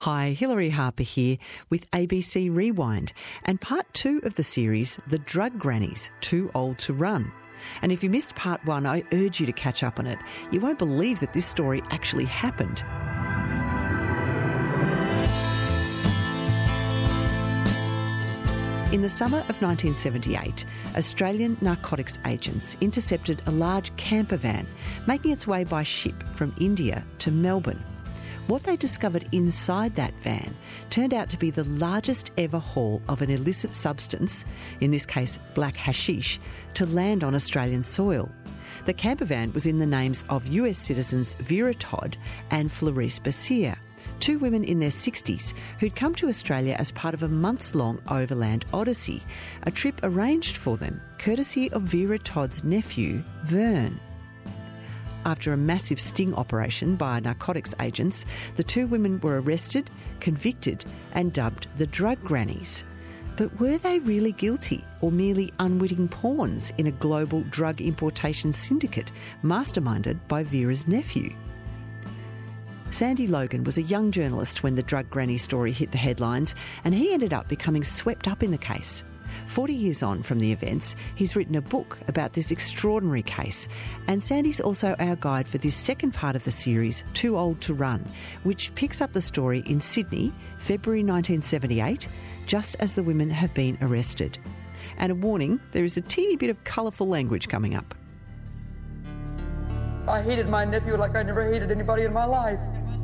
Hi, Hilary Harper here with ABC Rewind and part 2 of the series, The Drug Grannies, Too Old to Run. And if you missed part 1, I urge you to catch up on it. You won't believe that this story actually happened. In the summer of 1978, Australian narcotics agents intercepted a large camper van making its way by ship from India to Melbourne. What they discovered inside that van turned out to be the largest ever haul of an illicit substance, in this case black hashish, to land on Australian soil. The camper van was in the names of US citizens Vera Todd and Florice Basir, two women in their 60s who'd come to Australia as part of a months-long overland odyssey, a trip arranged for them courtesy of Vera Todd's nephew, Vern. After a massive sting operation by narcotics agents, the two women were arrested, convicted and dubbed the Drug Grannies. But were they really guilty or merely unwitting pawns in a global drug importation syndicate masterminded by Vera's nephew? Sandy Logan was a young journalist when the Drug Granny story hit the headlines, and he ended up becoming swept up in the case. 40 years on from the events, he's written a book about this extraordinary case, and Sandy's also our guide for this second part of the series, Too Old to Run, which picks up the story in Sydney, February 1978, just as the women have been arrested. And a warning, there is a teeny bit of colourful language coming up. I hated my nephew like I never hated anybody in my life.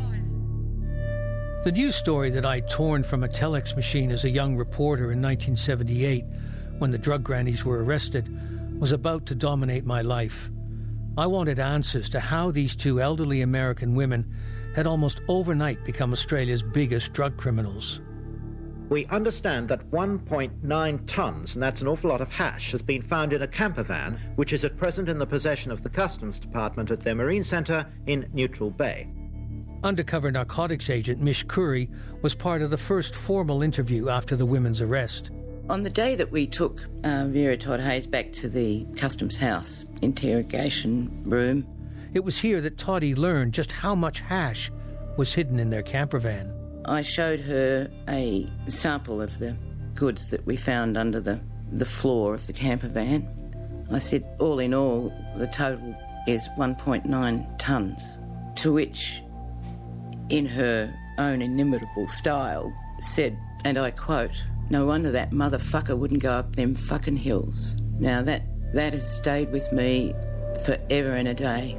The news story that I'd torn from a telex machine as a young reporter in 1978, when the Drug Grannies were arrested, was about to dominate my life. I wanted answers to how these two elderly American women had almost overnight become Australia's biggest drug criminals. We understand that 1.9 tonnes, and that's an awful lot of hash, has been found in a camper van, which is at present in the possession of the Customs Department at their Marine Centre in Neutral Bay. Undercover narcotics agent Mish Curry was part of the first formal interview after the women's arrest. On the day that we took Vera Todd Hayes back to the Customs House interrogation room, it was here that Toddy learned just how much hash was hidden in their camper van. I showed her a sample of the goods that we found under the floor of the camper van. I said, all in all, the total is 1.9 tonnes, to which, in her own inimitable style, said, and I quote, "No wonder that motherfucker wouldn't go up them fucking hills." Now that has stayed with me forever and a day.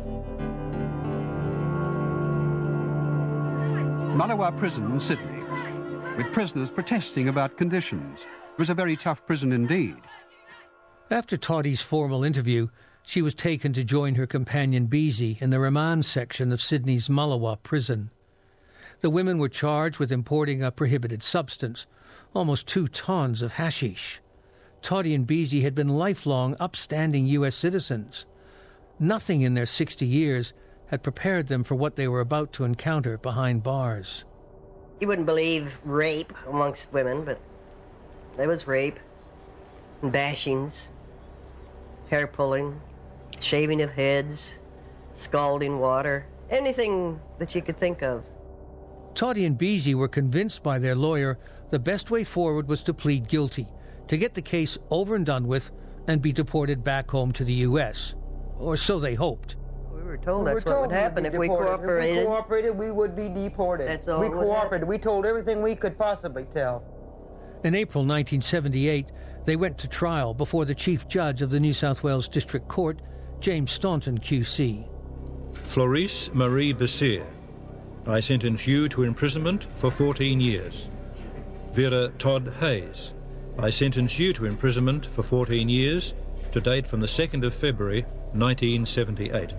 Mullewa Prison in Sydney, with prisoners protesting about conditions. It was a very tough prison indeed. After Toddy's formal interview, she was taken to join her companion Beezy in the remand section of Sydney's Mullewa Prison. The women were charged with importing a prohibited substance, almost 2 tonnes of hashish. Toddy and Beezy had been lifelong, upstanding US citizens. Nothing in their 60 years had prepared them for what they were about to encounter behind bars. You wouldn't believe rape amongst women, but there was rape, and bashings, hair pulling, shaving of heads, scalding water, anything that you could think of. Toddy and Beezy were convinced by their lawyer the best way forward was to plead guilty, to get the case over and done with, and be deported back home to the US. Or so they hoped. We were told that's what would happen if we cooperated. If we cooperated, we would be deported. That's all. We cooperated. We told everything we could possibly tell. In April 1978, they went to trial before the Chief Judge of the New South Wales District Court, James Staunton QC. Florice Marie Basir, I sentence you to imprisonment for 14 years. Vera Todd Hayes, I sentence you to imprisonment for 14 years, to date from the 2nd of February 1978.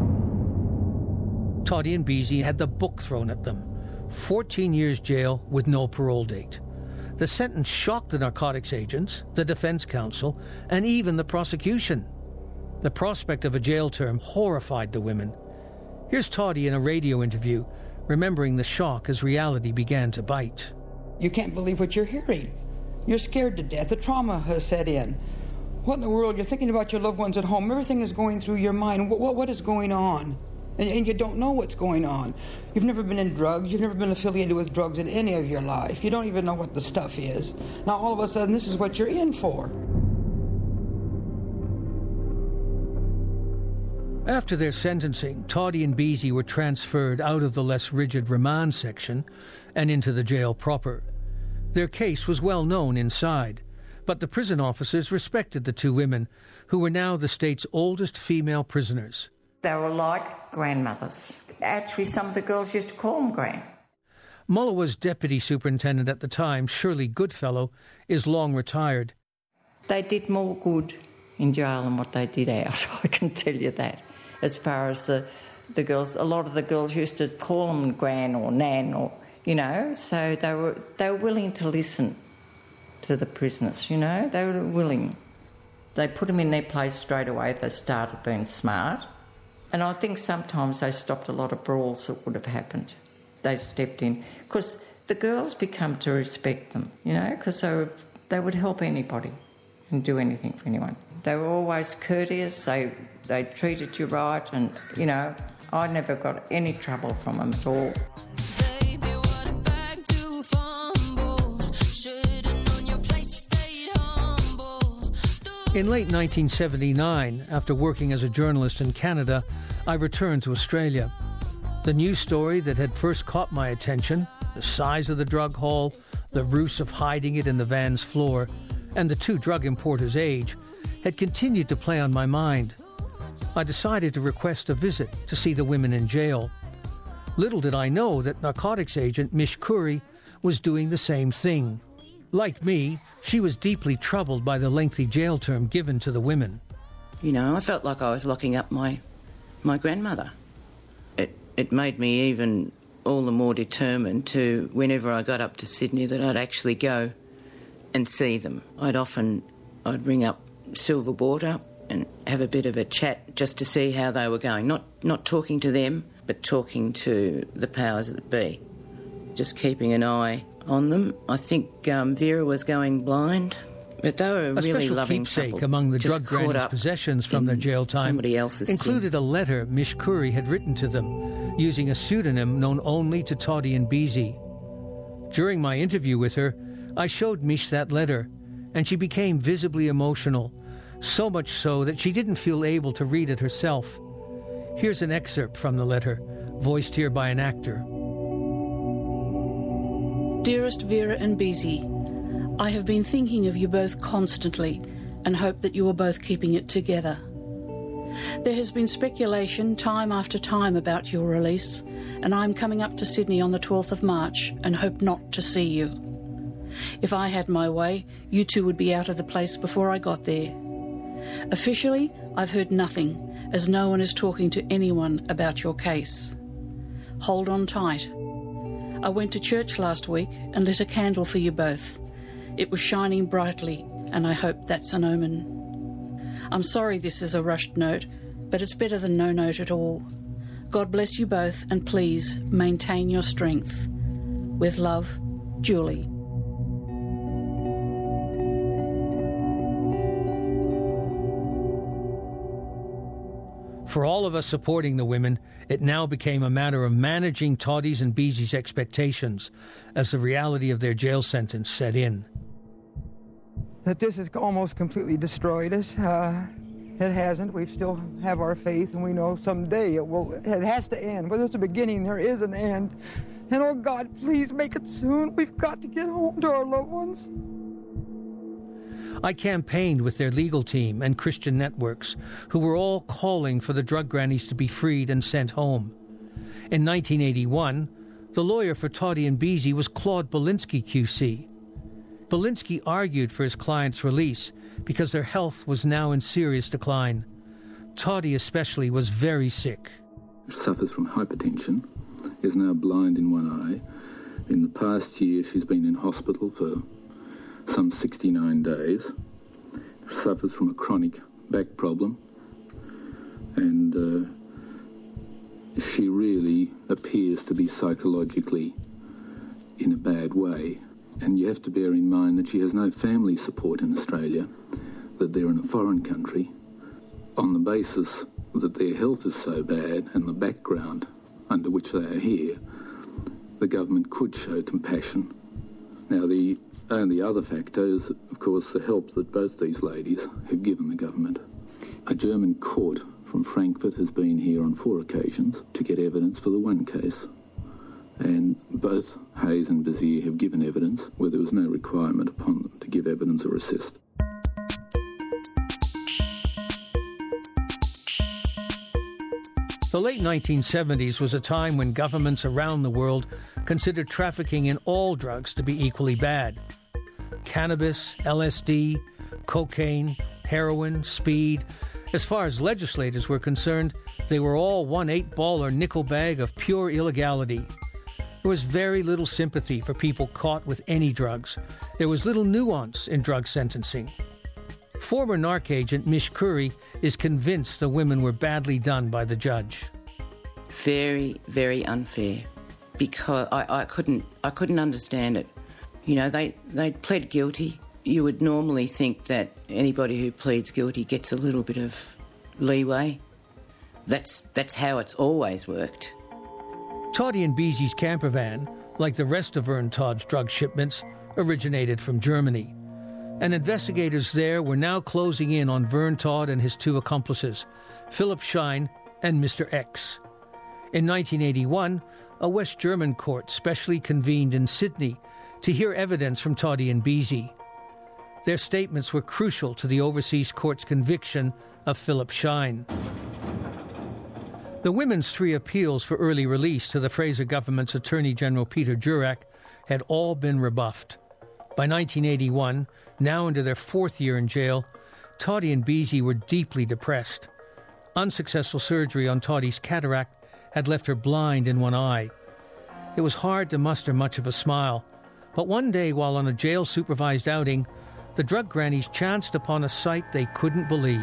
Toddy and Beezy had the book thrown at them. 14 years jail with no parole date. The sentence shocked the narcotics agents, the defense counsel, and even the prosecution. The prospect of a jail term horrified the women. Here's Toddy in a radio interview, remembering the shock as reality began to bite. You can't believe what you're hearing. You're scared to death. The trauma has set in. What in the world? You're thinking about your loved ones at home. Everything is going through your mind. What is going on? and you don't know what's going on. You've never been in drugs. You've never been affiliated with drugs in any of your life. You don't even know what the stuff is. Now, all of a sudden, this is what you're in for. After their sentencing, Toddy and Beezy were transferred out of the less rigid remand section and into the jail proper. Their case was well known inside, but the prison officers respected the two women, who were now the state's oldest female prisoners. They were like grandmothers. Actually, some of the girls used to call them Gran. Mullewa's deputy superintendent at the time, Shirley Goodfellow, is long retired. They did more good in jail than what they did out, I can tell you that. As far as the girls, a lot of the girls used to call them Gran or Nan, or so they were willing to listen to the prisoners. They were willing. They put them in their place straight away if they started being smart, and I think sometimes they stopped a lot of brawls that would have happened. They stepped in because the girls become to respect them, because they would help anybody and do anything for anyone. They were always courteous. They treated you right, and, I never got any trouble from them at all. In late 1979, after working as a journalist in Canada, I returned to Australia. The news story that had first caught my attention, the size of the drug haul, the ruse of hiding it in the van's floor, and the two drug importers' age, had continued to play on my mind. I decided to request a visit to see the women in jail. Little did I know that narcotics agent Mish Curry was doing the same thing. Like me, she was deeply troubled by the lengthy jail term given to the women. I felt like I was locking up my grandmother. It made me even all the more determined to, whenever I got up to Sydney, that I'd actually go and see them. I'd ring up Silver Water and have a bit of a chat just to see how they were going. Not talking to them, but talking to the powers that be. Just keeping an eye on them. I think Vera was going blind, but they were a really loving couple. A special keepsake among the drug granny's possessions from their jail time included a letter Mish Curry had written to them, using a pseudonym known only to Toddy and Beezy. During my interview with her, I showed Mish that letter, and she became visibly emotional, so much so that she didn't feel able to read it herself. Here's an excerpt from the letter, voiced here by an actor. Dearest Vera and Beezy, I have been thinking of you both constantly and hope that you are both keeping it together. There has been speculation time after time about your release, and I'm coming up to Sydney on the 12th of March and hope not to see you. If I had my way, you two would be out of the place before I got there. Officially, I've heard nothing, as no one is talking to anyone about your case. Hold on tight. I went to church last week and lit a candle for you both. It was shining brightly, and I hope that's an omen. I'm sorry this is a rushed note, but it's better than no note at all. God bless you both, and please maintain your strength. With love, Julie. For all of us supporting the women, it now became a matter of managing Toddy's and Beezy's expectations as the reality of their jail sentence set in. That this has almost completely destroyed us. It hasn't. We still have our faith, and we know someday it has to end. Whether it's a beginning, there is an end. And oh God, please make it soon. We've got to get home to our loved ones. I campaigned with their legal team and Christian networks, who were all calling for the drug grannies to be freed and sent home. In 1981, the lawyer for Toddy and Beezy was Claude Belinsky QC. Belinsky argued for his client's release because their health was now in serious decline. Toddy especially was very sick. She suffers from hypertension, is now blind in one eye. In the past year, she's been in hospital for some 69 days, suffers from a chronic back problem, and she really appears to be psychologically in a bad way. And you have to bear in mind that she has no family support in Australia, that they're in a foreign country. On the basis that their health is so bad and the background under which they are here, the government could show compassion. Now, the only other factor is, of course, the help that both these ladies have given the government. A German court from Frankfurt has been here on 4 occasions to get evidence for the one case. And both Hayes and Bezier have given evidence where there was no requirement upon them to give evidence or assist. The late 1970s was a time when governments around the world considered trafficking in all drugs to be equally bad. Cannabis, LSD, cocaine, heroin, speed. As far as legislators were concerned, they were all one 8-ball or nickel bag of pure illegality. There was very little sympathy for people caught with any drugs. There was little nuance in drug sentencing. Former NARC agent Mish Curry is convinced the women were badly done by the judge. Very, very unfair, because I couldn't understand it. You know, they pled guilty. You would normally think that anybody who pleads guilty gets a little bit of leeway. That's how it's always worked. Toddy and Beezy's camper van, like the rest of Vern Todd's drug shipments, originated from Germany. And investigators there were now closing in on Vern Todd and his 2 accomplices, Philip Shine and Mr. X. In 1981, a West German court specially convened in Sydney to hear evidence from Toddy and Beezy. Their statements were crucial to the overseas court's conviction of Philip Shine. The women's 3 appeals for early release to the Fraser government's Attorney General Peter Durack had all been rebuffed. By 1981, now into their 4th year in jail, Toddy and Beezy were deeply depressed. Unsuccessful surgery on Toddy's cataract had left her blind in one eye. It was hard to muster much of a smile, but one day while on a jail-supervised outing, the drug grannies chanced upon a sight they couldn't believe.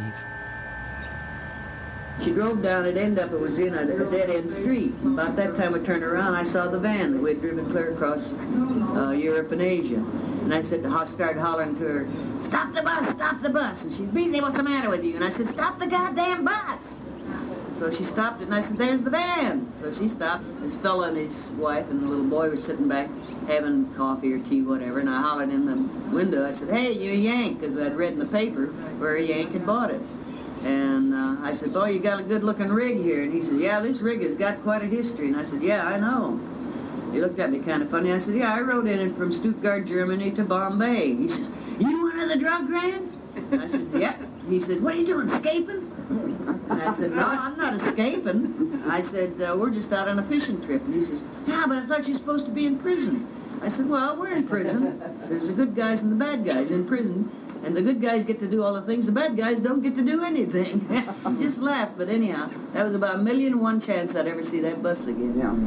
She drove down, it was in a dead-end street. About that time I turned around, I saw the van that we had driven clear across Europe and Asia. And I started hollering to her, "Stop the bus, stop the bus." And she's, "Beezy, what's the matter with you?" And I said, "Stop the goddamn bus." So she stopped it, and I said, "There's the van." So she stopped. This fella and his wife and the little boy were sitting back having coffee or tea, whatever, and I hollered in the window. I said, "Hey, you Yank," because I'd read in the paper where a Yank had bought it. And I said, "Boy, you got a good-looking rig here." And he said, "Yeah, this rig has got quite a history." And I said, "Yeah, I know." He looked at me kind of funny. I said, "Yeah, I rode in it from Stuttgart, Germany to Bombay." He says, "You one of the drug grands?" And I said, "Yeah." He said, "What are you doing, escaping?" And I said, "No, I'm not escaping." I said, "We're just out on a fishing trip." And he says, "Yeah, but I thought you were supposed to be in prison." I said, "Well, we're in prison. There's the good guys and the bad guys in prison. And the good guys get to do all the things, the bad guys don't get to do anything." Just laughed, but anyhow, that was about 1,000,001 chance I'd ever see that bus again. Yeah.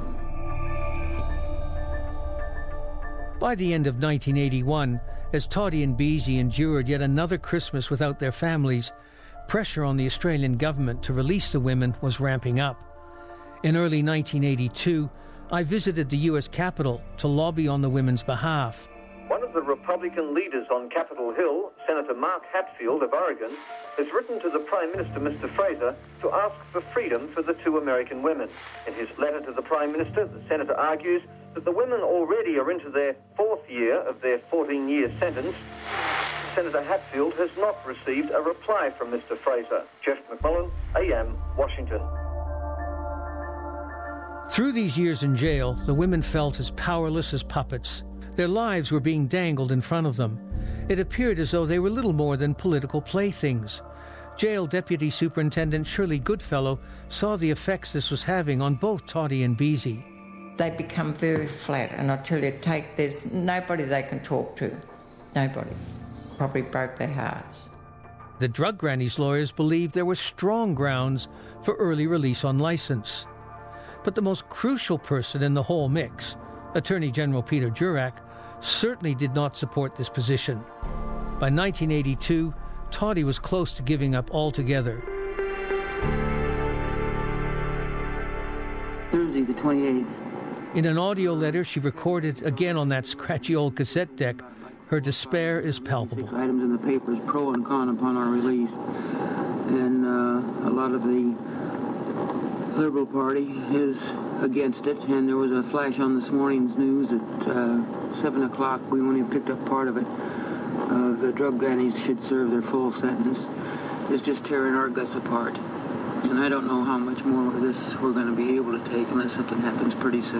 By the end of 1981, as Toddy and Beezy endured yet another Christmas without their families, pressure on the Australian government to release the women was ramping up. In early 1982, I visited the US Capitol to lobby on the women's behalf. One of the Republican leaders on Capitol Hill, Senator Mark Hatfield of Oregon, has written to the Prime Minister, Mr. Fraser, to ask for freedom for the 2 American women. In his letter to the Prime Minister, the Senator argues that the women already are into their 4th year of their 14-year sentence. Senator Hatfield has not received a reply from Mr. Fraser. Jeff McMullen, AM, Washington. Through these years in jail, the women felt as powerless as puppets. Their lives were being dangled in front of them. It appeared as though they were little more than political playthings. Jail Deputy Superintendent Shirley Goodfellow saw the effects this was having on both Toddy and Beezy. They become very flat, and I tell you, there's nobody they can talk to. Nobody. Probably broke their hearts. The drug grannies' lawyers believed there were strong grounds for early release on license. But the most crucial person in the whole mix, Attorney General Peter Durack, certainly did not support this position. By 1982, Toddy was close to giving up altogether. Thursday, the 28th. In an audio letter she recorded again on that scratchy old cassette deck, her despair is palpable. 6 items in the papers, pro and con, upon our release. And a lot of the Liberal Party is against it, and there was a flash on this morning's news at 7 o'clock. We only picked up part of it. The drug grannies should serve their full sentence. It's just tearing our guts apart. And I don't know how much more of this we're going to be able to take unless something happens pretty soon.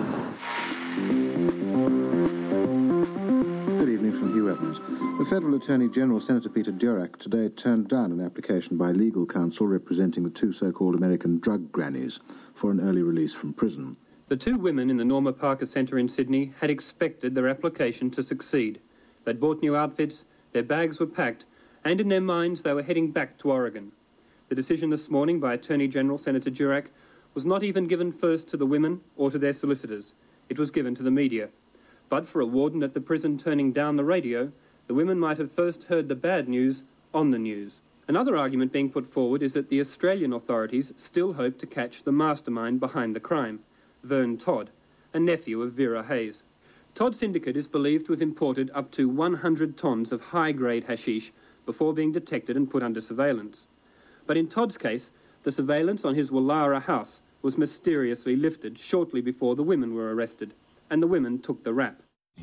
Good evening from Hugh Evans. The Federal Attorney General, Senator Peter Durack, today turned down an application by legal counsel representing the two so-called American drug grannies for an early release from prison. The two women in the Norma Parker Centre in Sydney had expected their application to succeed. They'd bought new outfits, their bags were packed, and in their minds they were heading back to Oregon. The decision this morning by Attorney General Senator Durack was not even given first to the women or to their solicitors. It was given to the media. But for a warden at the prison turning down the radio, the women might have first heard the bad news on the news. Another argument being put forward is that the Australian authorities still hope to catch the mastermind behind the crime, Vern Todd, a nephew of Vera Hayes. Todd's syndicate is believed to have imported up to 100 tonnes of high-grade hashish before being detected and put under surveillance. But in Todd's case, the surveillance on his Wallara house was mysteriously lifted shortly before the women were arrested, and the women took the rap.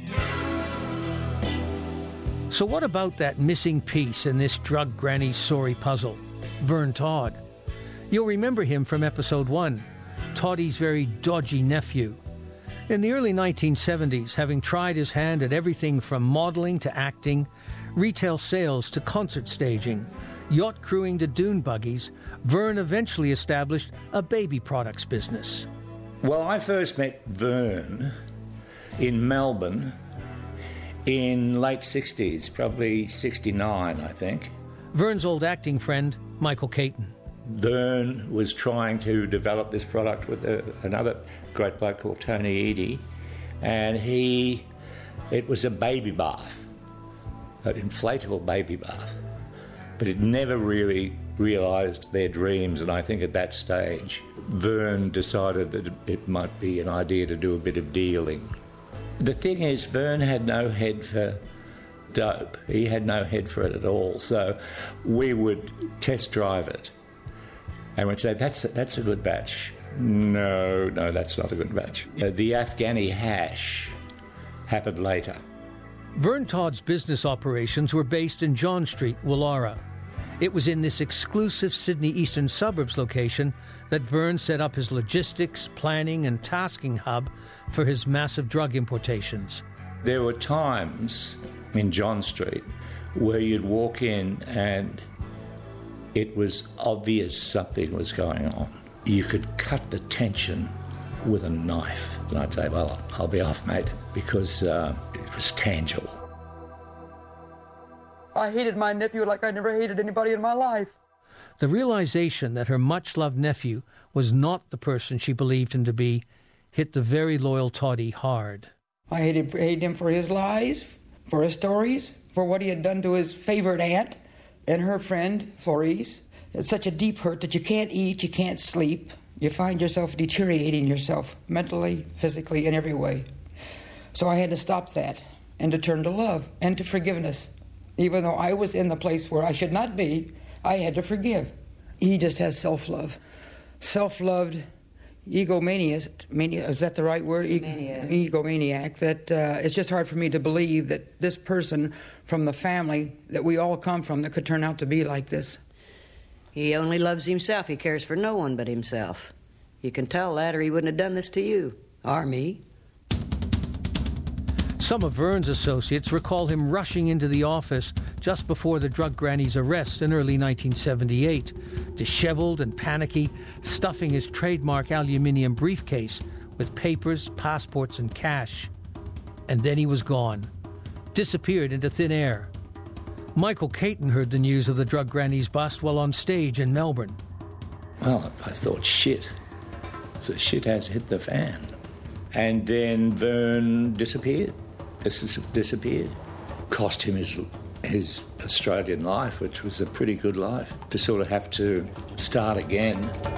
So what about that missing piece in this drug granny's sorry puzzle? Vern Todd. You'll remember him from episode 1, Toddy's very dodgy nephew. In the early 1970s, having tried his hand at everything from modelling to acting, retail sales to concert staging, yacht crewing to dune buggies, Vern eventually established a baby products business. Well, I first met Vern in Melbourne in late 60s, probably 69, I think. Vern's old acting friend, Michael Caton. Vern was trying to develop this product with another great bloke called Tony Eady, and it was a baby bath, an inflatable baby bath. But it never really realised their dreams, and I think at that stage Vern decided that it might be an idea to do a bit of dealing. The thing is, Vern had no head for dope. He had no head for it at all. So we would test drive it and we'd say, that's a good batch. No, that's not a good batch. The Afghani hash happened later. Vern Todd's business operations were based in John Street, Wallara. It was in this exclusive Sydney eastern suburbs location that Vern set up his logistics, planning and tasking hub for his massive drug importations. There were times in John Street where you'd walk in and it was obvious something was going on. You could cut the tension with a knife. And I'd say, well, I'll be off, mate, because it was tangible. I hated my nephew like I never hated anybody in my life. The realization that her much-loved nephew was not the person she believed him to be hit the very loyal Toddy hard. I hated him for his lies, for his stories, for what he had done to his favorite aunt and her friend, Florice. It's such a deep hurt that you can't eat, you can't sleep. You find yourself deteriorating yourself mentally, physically, in every way. So I had to stop that and to turn to love and to forgiveness. Even though I was in the place where I should not be, I had to forgive. He just has self-love. Self-loved egomaniac, is that the right word? Egomaniac. That it's just hard for me to believe that this person from the family that we all come from that could turn out to be like this. He only loves himself. He cares for no one but himself. You can tell that or he wouldn't have done this to you, or me. Some of Vern's associates recall him rushing into the office just before the drug granny's arrest in early 1978, disheveled and panicky, stuffing his trademark aluminium briefcase with papers, passports and cash. And then he was gone, disappeared into thin air. Michael Caton heard the news of the drug granny's bust while on stage in Melbourne. Well, I thought, shit. The shit has hit the fan. And then Vern disappeared. Disappeared. Cost him his Australian life, which was a pretty good life, to sort of have to start again.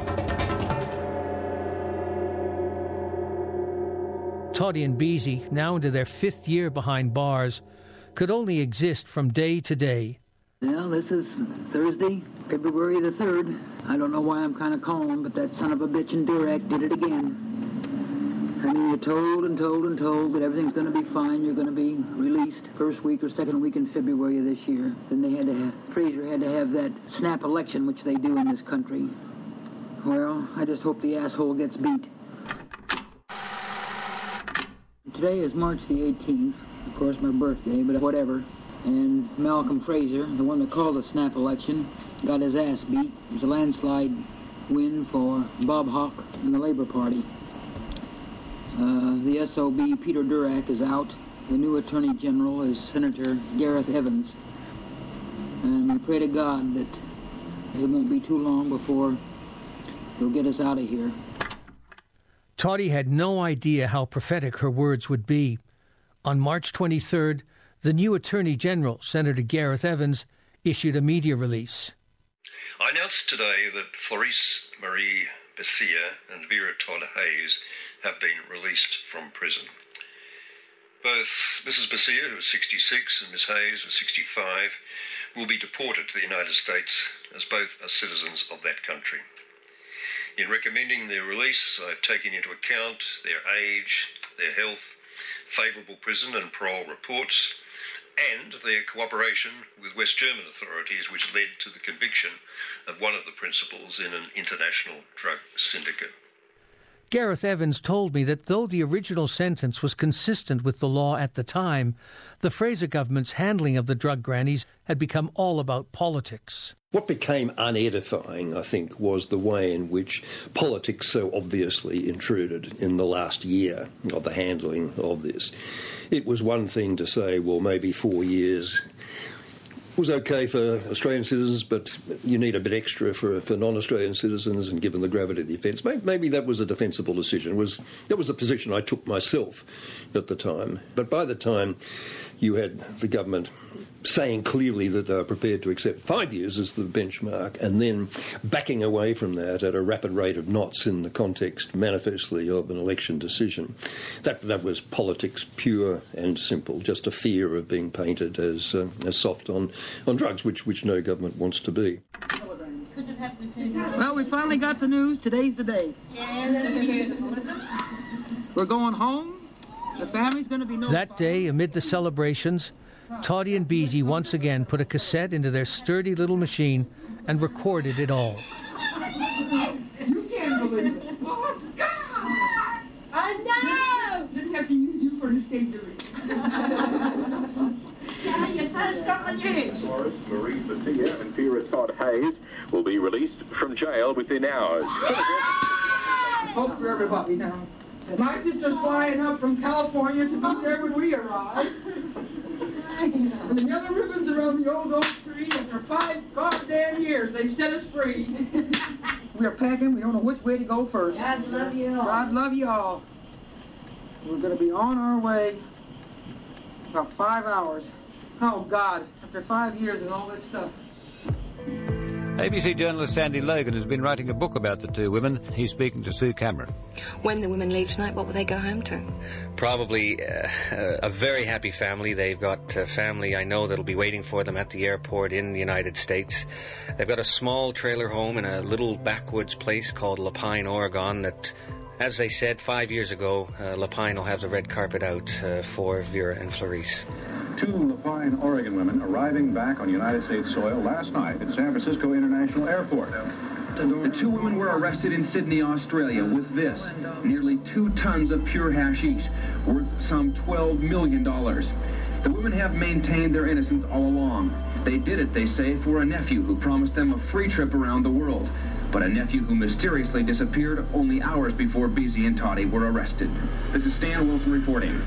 Toddy and Beezy, now into their 5th year behind bars, could only exist from day to day, Well, this is Thursday, February the 3rd. I don't know why I'm kind of calm, but that son of a bitch in Durack did it again. I mean, you're told that everything's going to be fine. You're going to be released first week or second week in February of this year. Then Fraser had to have that snap election, which they do in this country. Well, I just hope the asshole gets beat. Today is March the 18th, of course my birthday, but whatever. And Malcolm Fraser, the one that called the snap election, got his ass beat. It was a landslide win for Bob Hawke and the Labour Party. The SOB, Peter Durack, is out. The new Attorney General is Senator Gareth Evans. And we pray to God that it won't be too long before they'll get us out of here. Toddy had no idea how prophetic her words would be. On March 23rd, the new Attorney General, Senator Gareth Evans, issued a media release. I announced today that Florice Marie Bessier and Vera Todd Hayes have been released from prison. Both Mrs. Bessier, who is 66, and Miss Hayes, who is 65, will be deported to the United States as both are citizens of that country. In recommending their release, I've taken into account their age, their health, favourable prison and parole reports, and their cooperation with West German authorities, which led to the conviction of one of the principals in an international drug syndicate. Gareth Evans told me that though the original sentence was consistent with the law at the time, the Fraser government's handling of the drug grannies had become all about politics. What became unedifying, I think, was the way in which politics so obviously intruded in the last year of the handling of this. It was one thing to say, well, maybe 4 years was okay for Australian citizens, but you need a bit extra for non-Australian citizens, and given the gravity of the offence, maybe that was a defensible decision. That was a position I took myself at the time. But by the time you had the government saying clearly that they were prepared to accept 5 years as the benchmark, and then backing away from that at a rapid rate of knots in the context manifestly of an election decision, that was politics pure and simple, just a fear of being painted as soft on drugs, which no government wants to be. Well, we finally got the news. Today's the day. We're going home. The family's going to be notified. That day, amid the celebrations, Toddy and Beezy once again put a cassette into their sturdy little machine and recorded it all. You can't believe it. Oh, God! I know! Didn't have to use you for an escape duty. Yeah, you're so stuck on news. Marie Bessier and Vera Todd Hayes will be released from jail within hours. Hope for everybody now. My sister's flying up from California to be there when we arrive. And the yellow ribbons around the old oak tree, after 5 goddamn years, they've set us free. We're packing. We don't know which way to go first. God love you all. God love you all. We're going to be on our way about 5 hours. Oh, God, after 5 years and all this stuff. ABC journalist Sandy Logan has been writing a book about the two women. He's speaking to Sue Cameron. When the women leave tonight, what will they go home to? Probably a very happy family. They've got family I know that'll be waiting for them at the airport in the United States. They've got a small trailer home in a little backwoods place called La Pine, Oregon that, as they said 5 years ago, La Pine will have the red carpet out for Vera and Florice. 2 La Pine, Oregon women arriving back on United States soil last night at San Francisco International Airport. The 2 women were arrested in Sydney, Australia with this, nearly 2 tons of pure hashish, worth some $12 million. The women have maintained their innocence all along. They did it, they say, for a nephew who promised them a free trip around the world, but a nephew who mysteriously disappeared only hours before Beezy and Toddy were arrested. This is Stan Wilson reporting.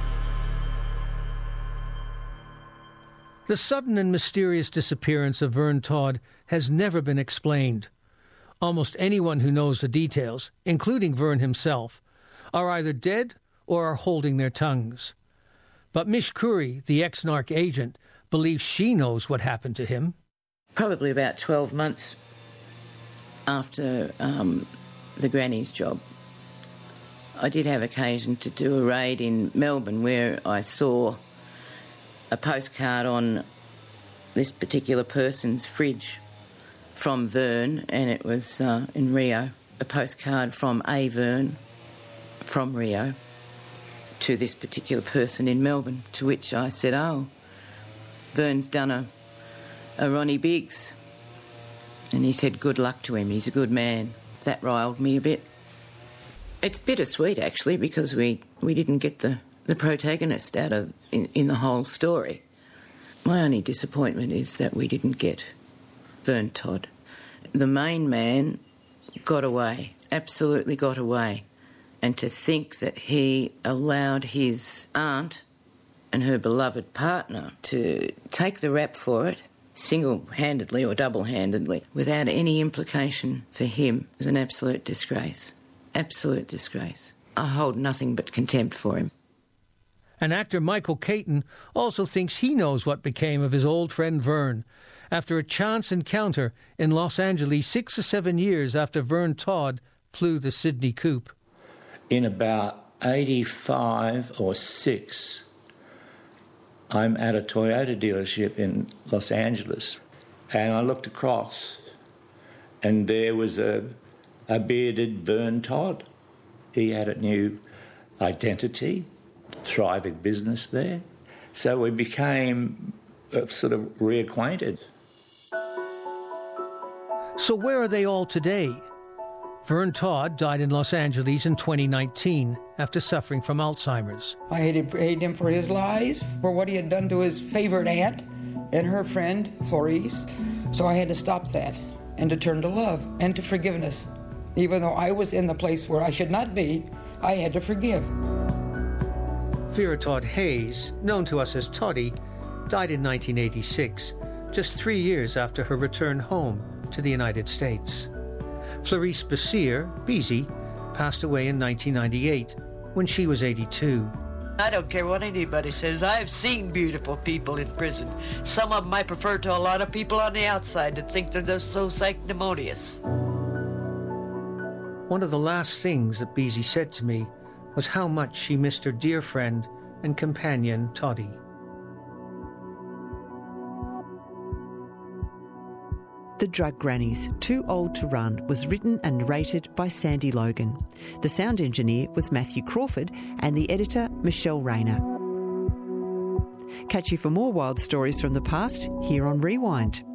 The sudden and mysterious disappearance of Vern Todd has never been explained. Almost anyone who knows the details, including Vern himself, are either dead or are holding their tongues. But Mish Curry, the ex-narc agent, believes she knows what happened to him. Probably about 12 months after the granny's job, I did have occasion to do a raid in Melbourne where I saw a postcard on this particular person's fridge from Vern, and it was in Rio, a postcard from a Vern from Rio to this particular person in Melbourne, to which I said, oh, Vern's done a Ronnie Biggs. And he said, good luck to him, he's a good man. That riled me a bit. It's bittersweet, actually, because we didn't get the protagonist out of in the whole story. My only disappointment is that we didn't get Vern Todd. The main man got away, absolutely got away. And to think that he allowed his aunt and her beloved partner to take the rap for it, single-handedly or double-handedly, without any implication for him, is an absolute disgrace. Absolute disgrace. I hold nothing but contempt for him. And actor Michael Caton also thinks he knows what became of his old friend Vern after a chance encounter in Los Angeles 6 or 7 years after Vern Todd flew the Sydney Coupe. In about 85 or 6, I'm at a Toyota dealership in Los Angeles, and I looked across, and there was a bearded Vern Todd. He had a new identity, thriving business there. So we became sort of reacquainted. So where are they all today? Vern Todd died in Los Angeles in 2019 after suffering from Alzheimer's. I hated him for his lies, for what he had done to his favourite aunt and her friend, Florice. So I had to stop that and to turn to love and to forgiveness. Even though I was in the place where I should not be, I had to forgive. Vera Todd Hayes, known to us as Toddy, died in 1986, just 3 years after her return home to the United States. Florice Bessier, Beezy, passed away in 1998 when she was 82. I don't care what anybody says. I've seen beautiful people in prison. Some of them I prefer to a lot of people on the outside that think that they're so sanctimonious. One of the last things that Beezy said to me was how much she missed her dear friend and companion, Toddy. The Drug Grannies, Too Old to Run was written and narrated by Sandy Logan. The sound engineer was Matthew Crawford and the editor Michelle Rayner. Catch you for more wild stories from the past here on Rewind.